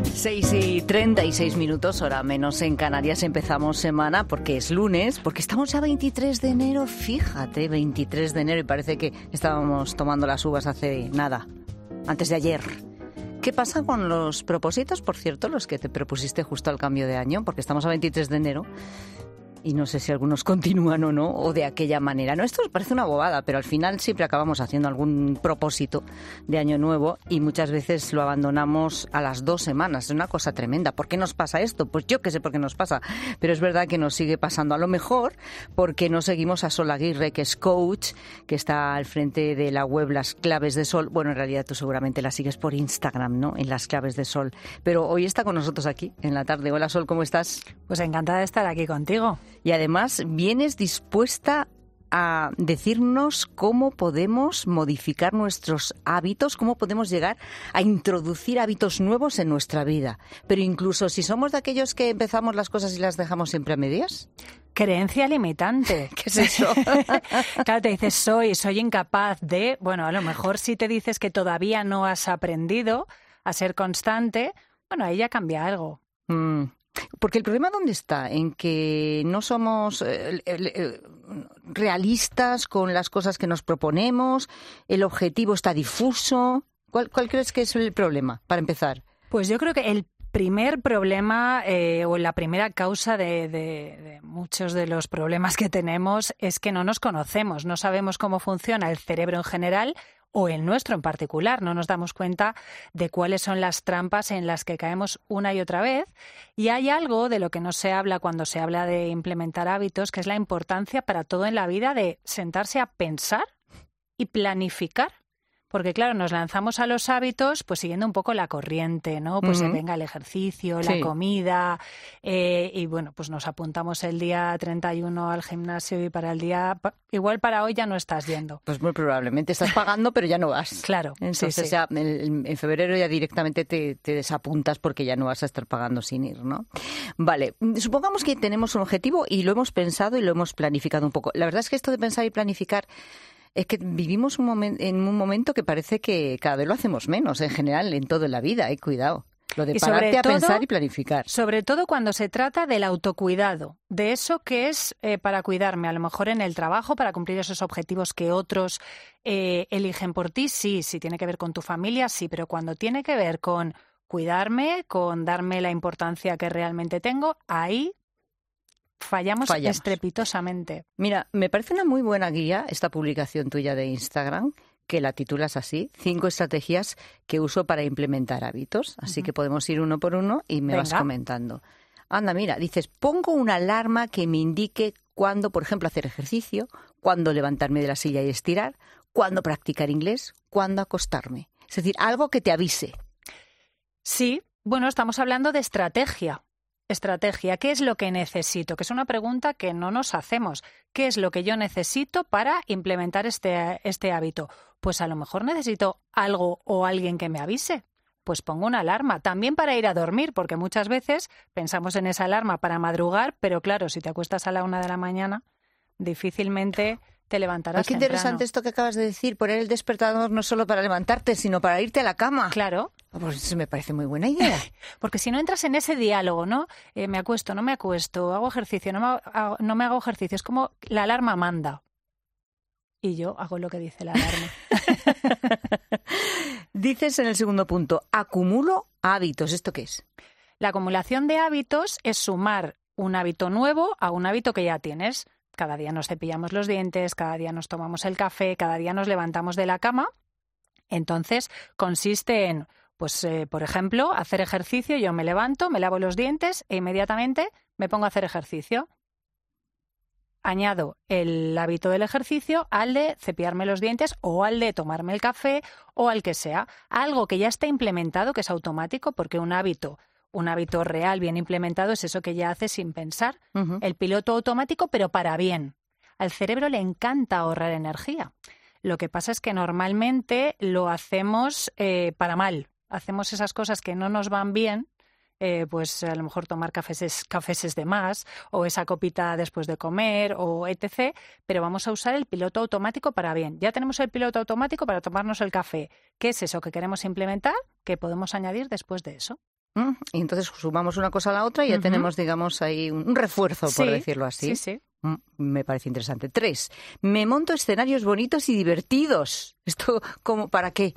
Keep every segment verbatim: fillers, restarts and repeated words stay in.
seis y treinta y seis minutos, hora menos en Canarias. Empezamos semana porque es lunes, porque estamos ya veintitrés de enero, fíjate, veintitrés de enero, y parece que estábamos tomando las uvas hace nada, antes de ayer. ¿Qué pasa con los propósitos, por cierto, los que te propusiste justo al cambio de año? Porque estamos a veintitrés de enero y no sé si algunos continúan o no, o de aquella manera. No, esto parece una bobada, pero al final siempre acabamos haciendo algún propósito de año nuevo y muchas veces lo abandonamos a las dos semanas. Es una cosa tremenda. ¿Por qué nos pasa esto? Pues yo qué sé por qué nos pasa, pero es verdad que nos sigue pasando. A lo mejor porque no seguimos a Sol Aguirre, que es coach, que está al frente de la web Las Claves de Sol. Bueno, en realidad tú seguramente la sigues por Instagram, ¿no? En Las Claves de Sol. Pero hoy está con nosotros aquí, en la tarde. Hola, Sol, ¿cómo estás? Pues encantada de estar aquí contigo. Y además vienes dispuesta a decirnos cómo podemos modificar nuestros hábitos, cómo podemos llegar a introducir hábitos nuevos en nuestra vida. Pero incluso si somos de aquellos que empezamos las cosas y las dejamos siempre a medias. Creencia limitante. ¿Qué es eso? Claro, te dices soy, soy incapaz de... Bueno, a lo mejor si te dices que todavía no has aprendido a ser constante, bueno, ahí ya cambia algo. Mm. Porque el problema ¿dónde está? En que no somos eh, eh, realistas con las cosas que nos proponemos, el objetivo está difuso. ¿Cuál, cuál crees que es el problema, para empezar? Pues yo creo que el primer problema eh, o la primera causa de, de, de muchos de los problemas que tenemos es que no nos conocemos, no sabemos cómo funciona el cerebro en general o el nuestro en particular. No nos damos cuenta de cuáles son las trampas en las que caemos una y otra vez. Y hay algo de lo que no se habla cuando se habla de implementar hábitos, que es la importancia para todo en la vida de sentarse a pensar y planificar. Porque, claro, nos lanzamos a los hábitos pues siguiendo un poco la corriente, ¿no? Pues uh-huh. venga el ejercicio, sí. la comida, eh, y bueno, pues nos apuntamos el día treinta y uno al gimnasio y para el día... Igual para hoy ya no estás yendo. Pues muy probablemente estás pagando, pero ya no vas. Claro, Entonces sí, sí. ya en, en febrero ya directamente te, te desapuntas porque ya no vas a estar pagando sin ir, ¿no? Vale, supongamos que tenemos un objetivo y lo hemos pensado y lo hemos planificado un poco. La verdad es que esto de pensar y planificar... Es que vivimos un momen- en un momento que parece que cada vez lo hacemos menos, en general, en toda la vida. Eh, cuidado. Lo de pararte a todo, pensar y planificar. Sobre todo cuando se trata del autocuidado, de eso que es eh, para cuidarme, a lo mejor en el trabajo, para cumplir esos objetivos que otros eh, eligen por ti, sí, sí tiene que ver con tu familia, sí, pero cuando tiene que ver con cuidarme, con darme la importancia que realmente tengo, ahí... Fallamos, Fallamos estrepitosamente. Mira, me parece una muy buena guía esta publicación tuya de Instagram, que la titulas así, cinco estrategias que uso para implementar hábitos. Así uh-huh. que podemos ir uno por uno y me Venga. vas comentando. Anda, mira, dices, pongo una alarma que me indique cuándo, por ejemplo, hacer ejercicio, cuándo levantarme de la silla y estirar, cuándo practicar inglés, cuándo acostarme. Es decir, algo que te avise. Sí, bueno, estamos hablando de estrategia. Estrategia, ¿qué es lo que necesito? Que es una pregunta que no nos hacemos. ¿Qué es lo que yo necesito para implementar este, este hábito? Pues a lo mejor necesito algo o alguien que me avise. Pues pongo una alarma, también para ir a dormir, porque muchas veces pensamos en esa alarma para madrugar, pero claro, si te acuestas a la una de la mañana, difícilmente te levantarás Qué temprano. Interesante esto que acabas de decir, poner el despertador no solo para levantarte, sino para irte a la cama. Claro. Pues eso me parece muy buena idea. Porque si no entras en ese diálogo, ¿no? Eh, me acuesto, no me acuesto, hago ejercicio, no me hago, no me hago ejercicio. Es como la alarma manda. Y yo hago lo que dice la alarma. Dices en el segundo punto, acumulo hábitos. ¿Esto qué es? La acumulación de hábitos es sumar un hábito nuevo a un hábito que ya tienes. Cada día nos cepillamos los dientes, cada día nos tomamos el café, cada día nos levantamos de la cama. Entonces, consiste en... Pues, eh, por ejemplo, hacer ejercicio, yo me levanto, me lavo los dientes e inmediatamente me pongo a hacer ejercicio. Añado el hábito del ejercicio al de cepillarme los dientes o al de tomarme el café o al que sea. Algo que ya está implementado, que es automático, porque un hábito, un hábito real bien implementado es eso que ya haces sin pensar. Uh-huh. El piloto automático, pero para bien. Al cerebro le encanta ahorrar energía. Lo que pasa es que normalmente lo hacemos eh, para mal. Hacemos esas cosas que no nos van bien, eh, pues a lo mejor tomar cafés, cafés de más, o esa copita después de comer, o etcétera, pero vamos a usar el piloto automático para bien. Ya tenemos el piloto automático para tomarnos el café. ¿Qué es eso que queremos implementar? Que podemos añadir después de eso. ¿Mm? Y entonces sumamos una cosa a la otra y ya uh-huh. tenemos, digamos, ahí un, un refuerzo, por sí, decirlo así. Sí, sí. Mm, me parece interesante. Tres, me monto escenarios bonitos y divertidos. ¿Esto cómo, para qué?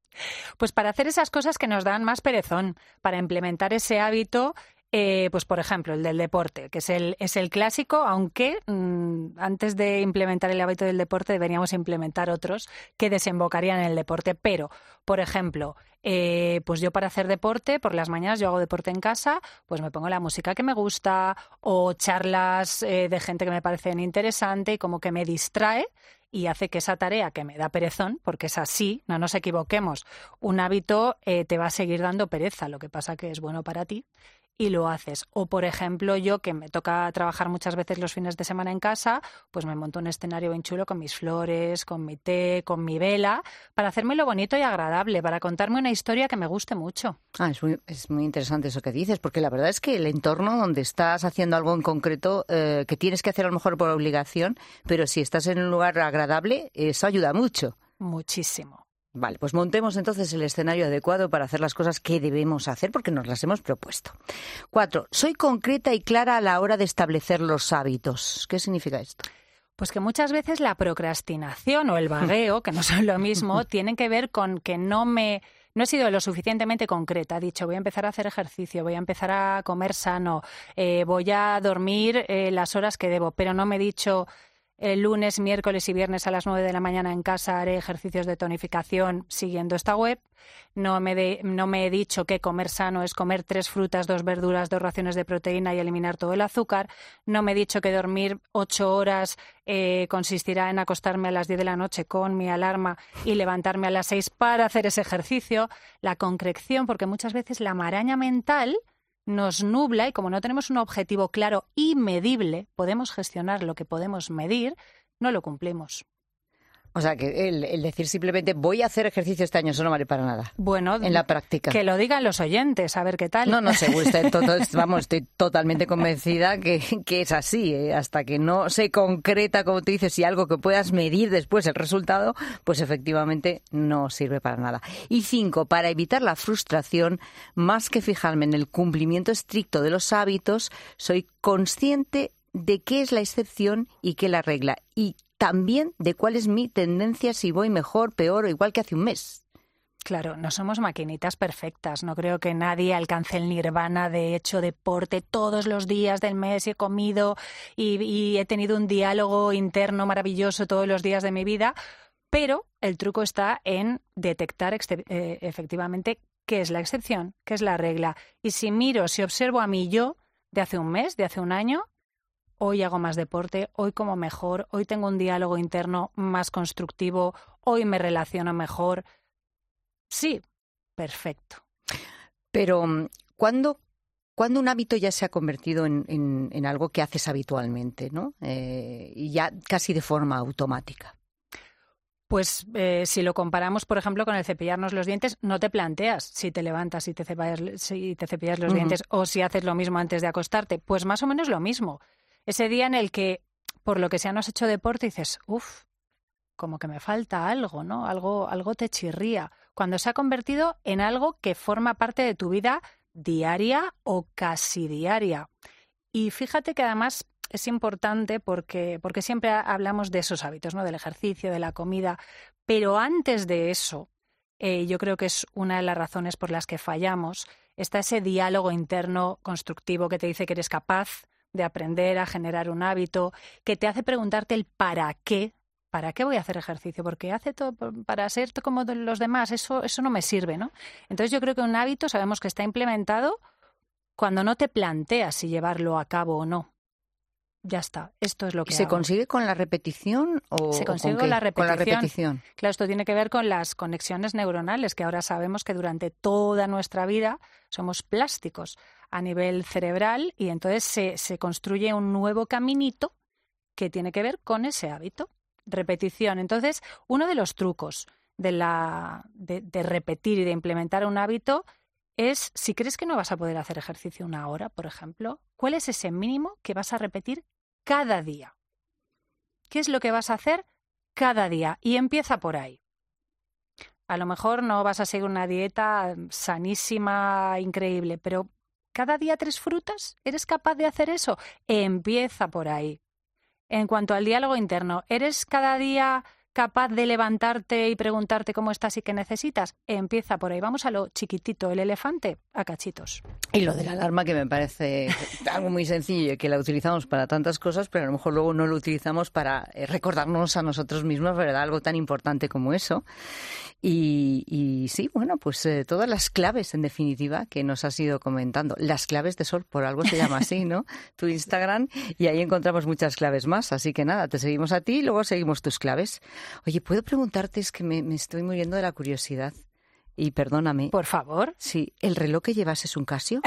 Pues para hacer esas cosas que nos dan más perezón, para implementar ese hábito. Eh, pues por ejemplo, el del deporte, que es el, es el clásico, aunque mmm, antes de implementar el hábito del deporte deberíamos implementar otros que desembocarían en el deporte. Pero, por ejemplo, eh, pues yo para hacer deporte, por las mañanas yo hago deporte en casa, pues me pongo la música que me gusta o charlas eh, de gente que me parecen interesante y como que me distrae y hace que esa tarea que me da perezón, porque es así, no nos equivoquemos, un hábito eh, te va a seguir dando pereza, lo que pasa que es bueno para ti y lo haces. O, por ejemplo, yo que me toca trabajar muchas veces los fines de semana en casa, pues me monto un escenario bien chulo con mis flores, con mi té, con mi vela, para hacérmelo bonito y agradable, para contarme una historia que me guste mucho. Ah, es muy, es muy interesante eso que dices, porque la verdad es que el entorno donde estás haciendo algo en concreto, eh, que tienes que hacer a lo mejor por obligación, pero si estás en un lugar agradable, eso ayuda mucho. Muchísimo. Vale, pues montemos entonces el escenario adecuado para hacer las cosas que debemos hacer porque nos las hemos propuesto. Cuatro, soy concreta y clara a la hora de establecer los hábitos. ¿Qué significa esto? Pues que muchas veces la procrastinación o el vagueo, que no son lo mismo, tienen que ver con que no me... No he sido lo suficientemente concreta. He dicho, voy a empezar a hacer ejercicio, voy a empezar a comer sano, eh, voy a dormir eh, las horas que debo, pero no me he dicho... El lunes, miércoles y viernes a las nueve de la mañana en casa haré ejercicios de tonificación siguiendo esta web. No me, de, no me he dicho que comer sano es comer tres frutas, dos verduras, dos raciones de proteína y eliminar todo el azúcar. No me he dicho que dormir ocho horas eh, consistirá en acostarme a las diez de la noche con mi alarma y levantarme a las seis para hacer ese ejercicio. La concreción, porque muchas veces la maraña mental nos nubla y como no tenemos un objetivo claro y medible, podemos gestionar lo que podemos medir, no lo cumplimos. O sea, que el, el decir simplemente voy a hacer ejercicio este año, eso no vale para nada. Bueno, en la práctica. Que lo digan los oyentes, a ver qué tal. No, no, seguro, estoy, todo, vamos, estoy totalmente convencida que, que es así. ¿eh? Hasta que no se concreta, como tú dices, y algo que puedas medir después el resultado, pues efectivamente no sirve para nada. Y cinco, para evitar la frustración, más que fijarme en el cumplimiento estricto de los hábitos, soy consciente de qué es la excepción y qué la regla. Y también de cuál es mi tendencia, si voy mejor, peor o igual que hace un mes. Claro, no somos maquinitas perfectas. No creo que nadie alcance el nirvana de hecho deporte todos los días del mes y he comido y, y he tenido un diálogo interno maravilloso todos los días de mi vida. Pero el truco está en detectar ex- eh, efectivamente qué es la excepción, qué es la regla. Y si miro, si observo a mí yo de hace un mes, de hace un año, hoy hago más deporte, hoy como mejor, hoy tengo un diálogo interno más constructivo, hoy me relaciono mejor. Sí, perfecto. Pero, ¿cuándo, cuándo un hábito ya se ha convertido en, en, en algo que haces habitualmente, ¿no? Eh, y ya casi de forma automática? Pues eh, si lo comparamos, por ejemplo, con el cepillarnos los dientes, no te planteas si te levantas y te cepillas, si te cepillas los uh-huh. dientes o si haces lo mismo antes de acostarte. Pues más o menos lo mismo. Ese día en el que, por lo que sea, no has hecho deporte y dices, uff, como que me falta algo, ¿no? Algo, algo te chirría. Cuando se ha convertido en algo que forma parte de tu vida diaria o casi diaria. Y fíjate que además es importante porque, porque siempre hablamos de esos hábitos, ¿no? Del ejercicio, de la comida. Pero antes de eso, eh, yo creo que es una de las razones por las que fallamos. Está ese diálogo interno constructivo que te dice que eres capaz de aprender a generar un hábito, que te hace preguntarte el para qué. ¿Para qué voy a hacer ejercicio? Porque hace todo para ser como los demás, eso, eso no me sirve, ¿no? Entonces yo creo que un hábito sabemos que está implementado cuando no te planteas si llevarlo a cabo o no. Ya está, esto es lo que ¿Y se hago. consigue con la repetición o se consigue con, con, la con la repetición? Claro, esto tiene que ver con las conexiones neuronales, que ahora sabemos que durante toda nuestra vida somos plásticos a nivel cerebral y entonces se, se construye un nuevo caminito que tiene que ver con ese hábito. Repetición. Entonces, uno de los trucos de, la, de, de repetir y de implementar un hábito es, si crees que no vas a poder hacer ejercicio una hora, por ejemplo, ¿cuál es ese mínimo que vas a repetir cada día? ¿Qué es lo que vas a hacer cada día? Y empieza por ahí. A lo mejor no vas a seguir una dieta sanísima, increíble, pero ¿cada día tres frutas? ¿Eres capaz de hacer eso? Empieza por ahí. En cuanto al diálogo interno, ¿eres cada día capaz de levantarte y preguntarte cómo estás y qué necesitas? Empieza por ahí. Vamos a lo chiquitito, el elefante a cachitos. Y lo de la alarma, que me parece algo muy sencillo y que la utilizamos para tantas cosas, pero a lo mejor luego no lo utilizamos para recordarnos a nosotros mismos, ¿verdad? Algo tan importante como eso. Y, y sí, bueno, pues eh, todas las claves, en definitiva, que nos has ido comentando. Las claves de Sol, por algo se llama así, ¿no? Tu Instagram, y ahí encontramos muchas claves más. Así que nada, te seguimos a ti y luego seguimos tus claves. Oye, ¿puedo preguntarte? Es que me, me estoy muriendo de la curiosidad. Y perdóname. Por favor. Sí, ¿el reloj que llevas es un Casio?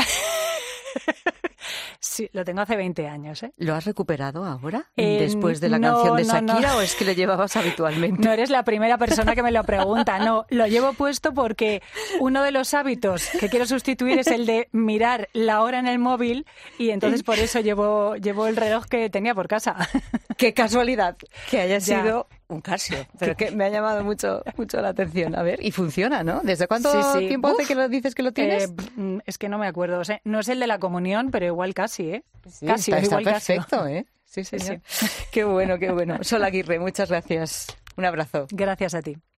Sí, lo tengo hace veinte años, ¿eh? ¿Lo has recuperado ahora? Eh, ¿Después de la no, canción de no, Shakira no. o es que lo llevabas habitualmente? No eres la primera persona que me lo pregunta. No, lo llevo puesto porque uno de los hábitos que quiero sustituir es el de mirar la hora en el móvil y entonces por eso llevo, llevo el reloj que tenía por casa. Qué casualidad que haya Ya. sido un Casio, pero que me ha llamado mucho mucho la atención. A ver, y funciona, ¿no? ¿Desde cuánto Sí, sí. tiempo hace Uf. que lo dices que lo tienes? Eh, es que no me acuerdo. O sea, no es el de la comunión, pero igual casi, ¿eh? Sí, casi, está, está igual Casio. perfecto, ¿eh? Sí, Sí, señor. Qué bueno, qué bueno. Sol Aguirre, muchas gracias. Un abrazo. Gracias a ti.